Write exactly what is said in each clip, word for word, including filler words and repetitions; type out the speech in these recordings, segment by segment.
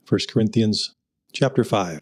First Corinthians chapter five.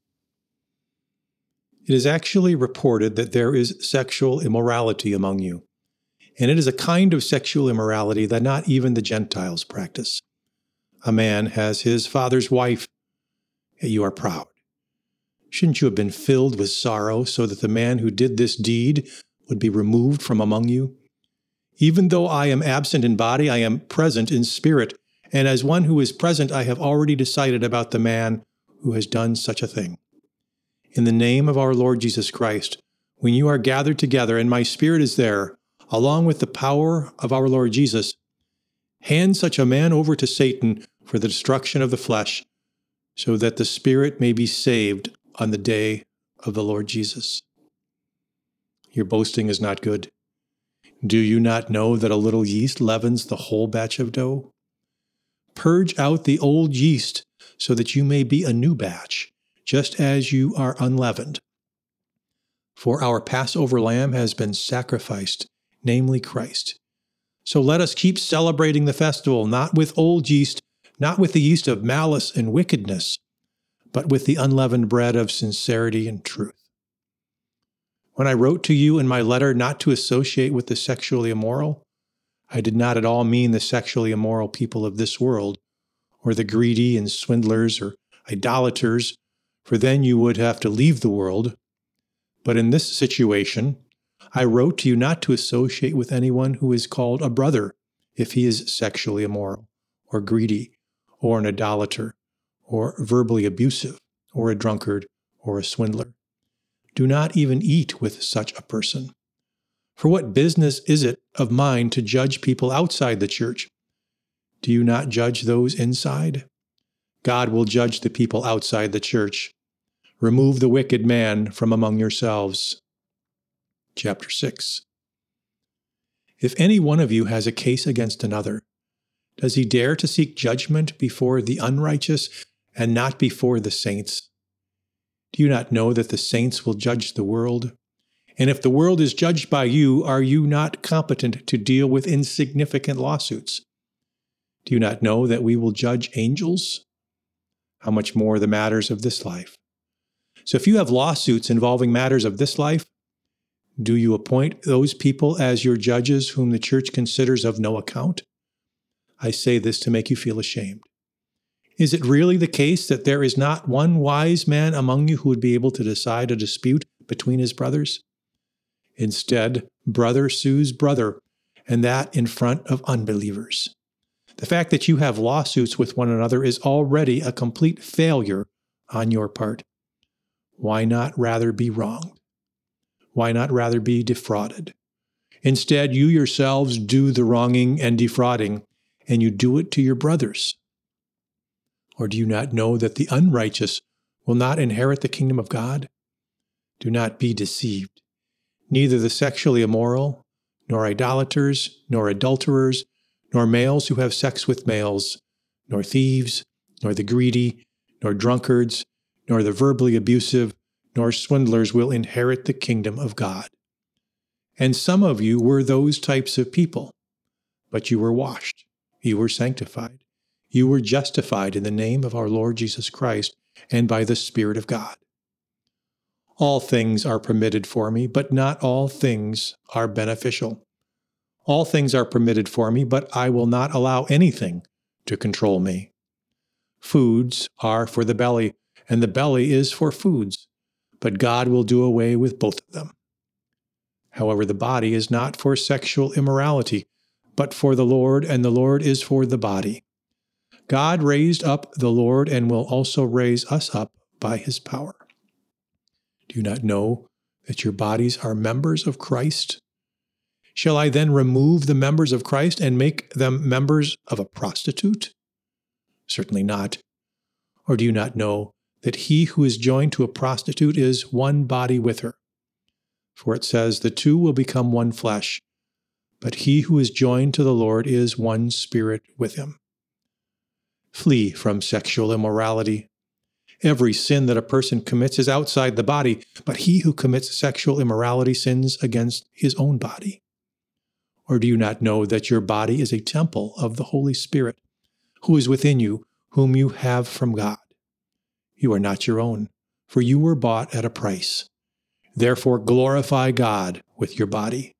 It is actually reported that there is sexual immorality among you, and it is a kind of sexual immorality that not even the Gentiles practice. A man has his father's wife, yet you are proud. Shouldn't you have been filled with sorrow so that the man who did this deed would be removed from among you? Even though I am absent in body, I am present in spirit, and as one who is present, I have already decided about the man who has done such a thing. In the name of our Lord Jesus Christ, when you are gathered together and my spirit is there, along with the power of our Lord Jesus, hand such a man over to Satan for the destruction of the flesh, so that the spirit may be saved on the day of the Lord Jesus. Your boasting is not good. Do you not know that a little yeast leavens the whole batch of dough? Purge out the old yeast so that you may be a new batch, just as you are unleavened. For our Passover lamb has been sacrificed, namely Christ. So let us keep celebrating the festival, not with old yeast, not with the yeast of malice and wickedness, but with the unleavened bread of sincerity and truth. When I wrote to you in my letter not to associate with the sexually immoral, I did not at all mean the sexually immoral people of this world, or the greedy and swindlers or idolaters, for then you would have to leave the world. But in this situation, I wrote to you not to associate with anyone who is called a brother if he is sexually immoral, or greedy, or an idolater, or verbally abusive, or a drunkard, or a swindler. Do not even eat with such a person. For what business is it of mine to judge people outside the church? Do you not judge those inside? God will judge the people outside the church. Remove the wicked man from among yourselves. Chapter six. If any one of you has a case against another, does he dare to seek judgment before the unrighteous and not before the saints? Do you not know that the saints will judge the world? And if the world is judged by you, are you not competent to deal with insignificant lawsuits? Do you not know that we will judge angels? How much more the matters of this life? So if you have lawsuits involving matters of this life, do you appoint those people as your judges whom the church considers of no account? I say this to make you feel ashamed. Is it really the case that there is not one wise man among you who would be able to decide a dispute between his brothers? Instead, brother sues brother, and that in front of unbelievers. The fact that you have lawsuits with one another is already a complete failure on your part. Why not rather be wronged? Why not rather be defrauded? Instead, you yourselves do the wronging and defrauding, and you do it to your brothers. Or do you not know that the unrighteous will not inherit the kingdom of God? Do not be deceived. Neither the sexually immoral, nor idolaters, nor adulterers, nor males who have sex with males, nor thieves, nor the greedy, nor drunkards, nor the verbally abusive, nor swindlers will inherit the kingdom of God. And some of you were those types of people, but you were washed, you were sanctified, you were justified in the name of our Lord Jesus Christ and by the Spirit of God. All things are permitted for me, but not all things are beneficial. All things are permitted for me, but I will not allow anything to control me. Foods are for the belly, and the belly is for foods, but God will do away with both of them. However, the body is not for sexual immorality, but for the Lord, and the Lord is for the body. God raised up the Lord and will also raise us up by his power. Do you not know that your bodies are members of Christ? Shall I then remove the members of Christ and make them members of a prostitute? Certainly not. Or do you not know that he who is joined to a prostitute is one body with her? For it says, the two will become one flesh, but he who is joined to the Lord is one spirit with him. Flee from sexual immorality. Every sin that a person commits is outside the body, but he who commits sexual immorality sins against his own body. Or do you not know that your body is a temple of the Holy Spirit, who is within you, whom you have from God. You are not your own, for you were bought at a price. Therefore glorify God with your body.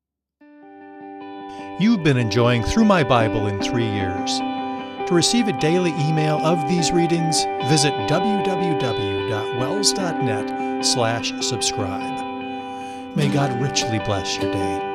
You've been enjoying Through My Bible in Three Years. To receive a daily email of these readings, visit w w w dot wells dot net slash subscribe. May God richly bless your day.